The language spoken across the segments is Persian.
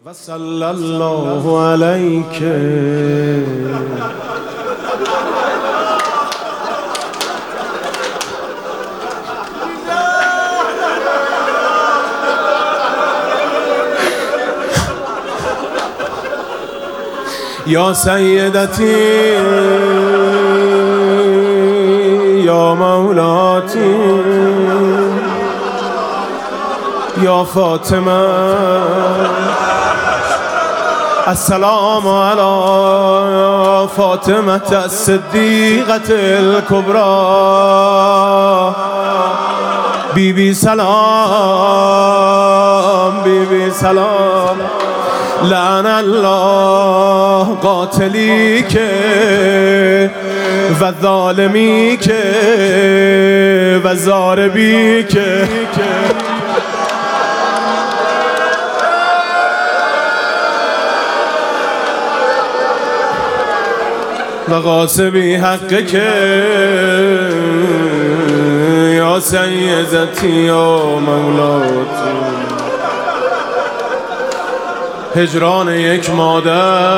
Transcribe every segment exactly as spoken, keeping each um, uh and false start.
و صلی الله علیک یا سیدتی یا مولاتی یا فاطمه السلام علی فاطمة الصدیقة الکبری بی بی سلام بی بی سلام لعن الله قاتلی که و ظالمی که و ضاربی که و غاصبی حق که یا سیدتی یا مولاتی. هجران یک مادر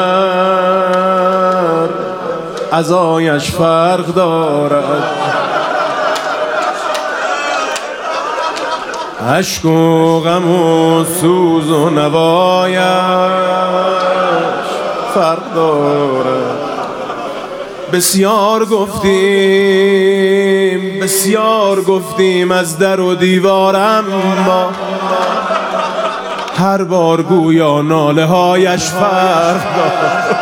عزایش فرق دارد، اشک و غم و سوز و نوایش فرق دارد. بسیار گفتیم بسیار گفتیم از در و دیوارم، ما هر بار گویا ناله هایش فرق دارد.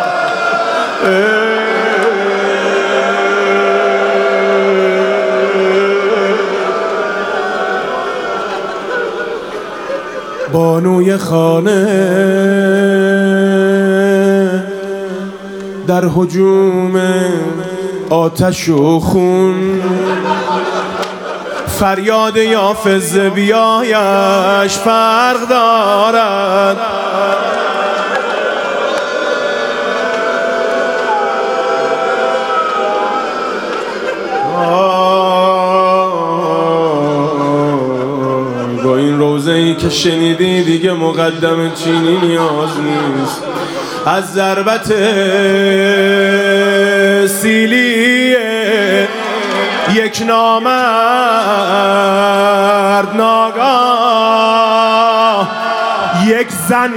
بانوی خانه در هجوم آتش و خون، فریاد یافز بیایش فرق دارد. با این روزه‌ای که شنیدی دیگه مقدم چینی نیاز نیست. از ضربت سیلی یک نامرد ناگاه یک زن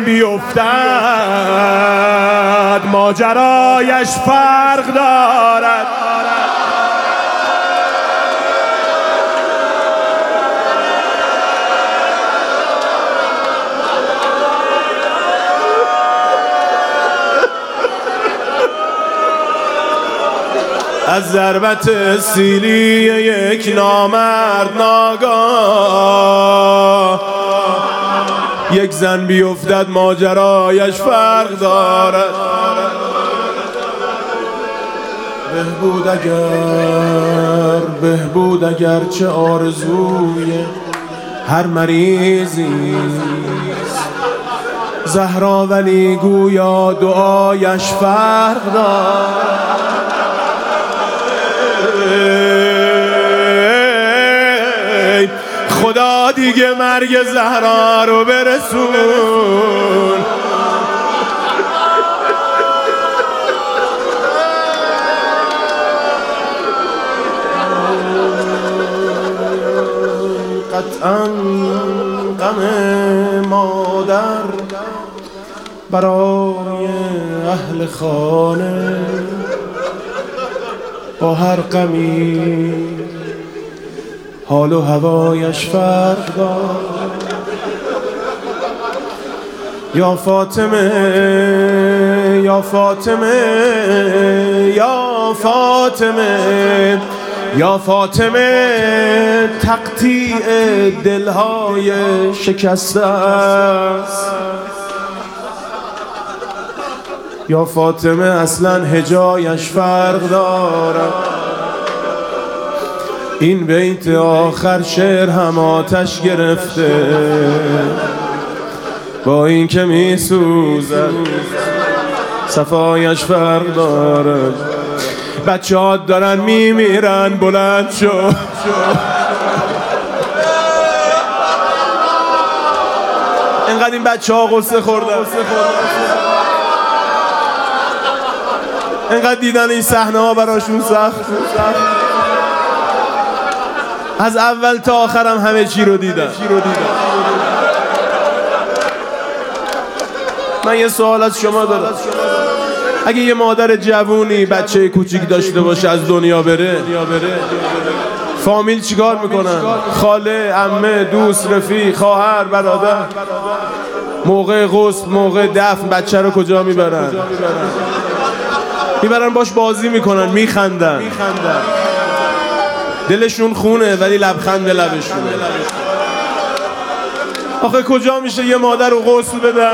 بیفتد، ماجرایش فرق دارد. از ضربت سیلی یک نامرد ناگاه یک زن بیفتد، ماجرایش فرق دارد. بهبود اگر بهبود اگر چه آرزوی هر مریضی زهرا، ولی گویا دعایش فرق دارد. خدا دیگه مرگ زهرا رو برسون. قطعاً غم مادر برای اهل خانه با هر غمی حال و هوایش فرق دارد. یا فاطمه یا فاطمه یا فاطمه یا فاطمه تقطیع دلهای شکسته است. یا فاطمه اصلا هجایش فرق دارد. این بیت آخر شعر هم آتش گرفته، با این که می سوزد صفایش فرق دارد. بچه ها دارن می میرن، بلند شو. انقدر این بچه ها غصه خوردن، انقدر دیدن این صحنه ها براشون سخت. از اول تا آخرم همه چی رو دیدن. من یه سوال از شما دارم، اگه یه مادر جوونی بچه کوچیک داشته باشه از دنیا بره، فامیل چیکار میکنن؟ خاله، عمه، دوست، رفیق، خواهر، برادر موقع غسل، موقع دفن بچه رو کجا میبرن؟ میبرن باش بازی میکنن، میخندن، دلشون خونه ولی لبخند لبشونه. آخه کجا میشه یه مادر رو غسل بدن؟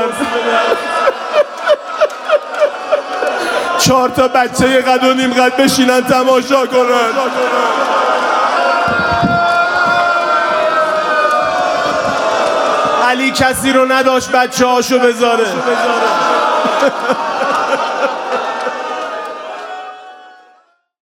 چهار تا بچه یه قد و نیم قد بشینن تماشا کنن. علی کسی رو نداشت بچه هاشو بذاره.